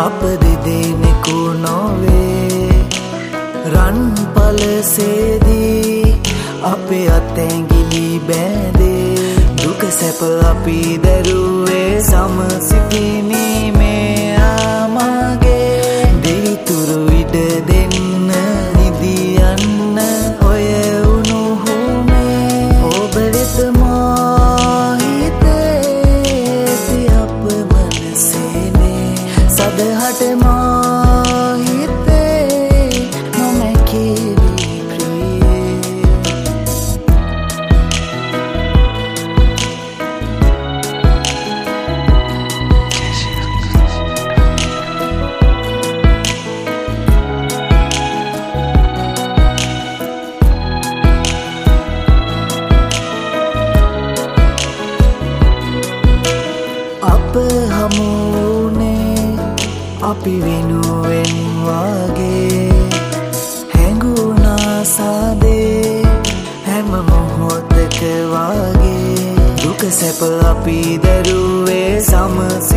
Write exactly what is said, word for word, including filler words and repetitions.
අප දෙදෙනෙකු නොවේ රන් පලසේදී අපේ අත්ඇඟිලි බැඳේ දුක සැප අපි දැරුවේ සමසිතිනීමේ ආමගේ දෙවිතුරු ඉඩ දෙන්න නිදියන්න ඔය උණුහුමේ ඔබ වෙත මා හිතේ අප මනසේනේ සදහට මා හිතේ නොමැකිලි ප්‍රියේ අප හමුුනේ අපි වෙනුවෙන් වගේ හැඟුණා සාදේ හැම මොහොතක වගේ දුක සැප අපි දැරුවේ සමස